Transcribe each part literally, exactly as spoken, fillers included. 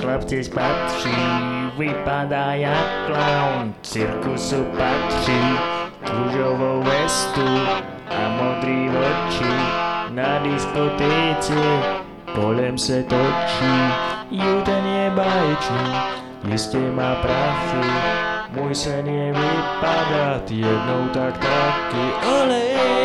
chlapci spatří, vypadá jak klaun, cirkusu patří, růžovou vestu a modrý oči, na diskotéce kolem se točí, ju ten je báječný, jistě má prachy, můj sen je vypadat jednou tak taky. Ole,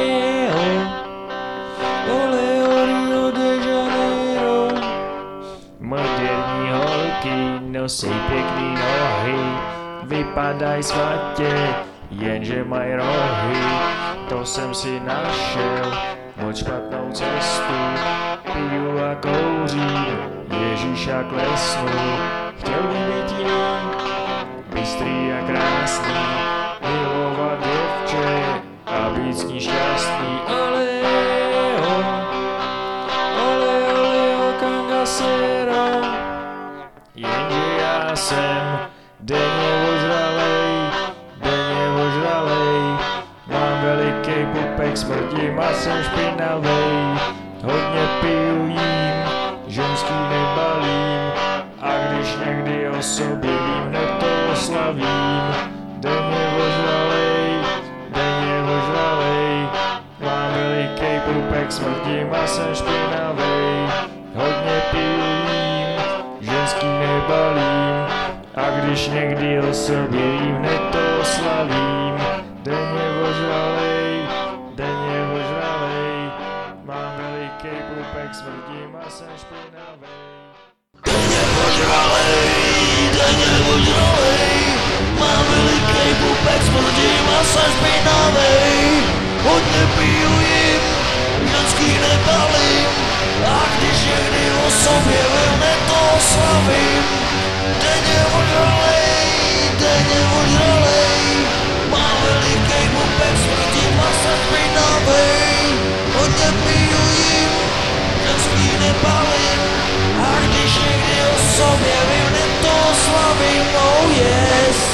ole, ole, Rio de Janeiro. Moderní holky nosí pěkný nohy, vypadaj svatě, jenže mají rohy. To jsem si našel, moc špatnou cestu, piju a kouřím, Ježíša klesnu. Chtěl by být jiný, bystrý a krásný, milovat děvče a být s ní šťastný. Ole, ole, ole, ole, kangasero. Jenže já jsem denně ožralej, denně ožralej, mám veliký pupek, smrdím a jsem špinavej, hodně piju, jím, ženský nebalím, a když někdy o sobě vím, hned to oslavím. Denně ožralej, denně ožralej, mám veliký pupek, smrdím a jsem špinavej, hodně piju, jím, ženský nebalím, a když někdy o sobě vím, hned to oslavím. Denně ožralej, denně ožralej, mám veliký pupek, smrdím a jsem špinavej. Denně ožralej, denně ožralej, mám veliký pupek, smrdím a jsem špinavej, hodně piju, jim, ženský nebalím, a když někdy o sobě vím, hned to oslavím. Denně ožralej, denně ožralej, mám veliký pupek, smrdím a jsem špinavej, hodně piju, jim, ženský nebalím, a když někdy o sobě vím, hned to oslavím. Oh yes.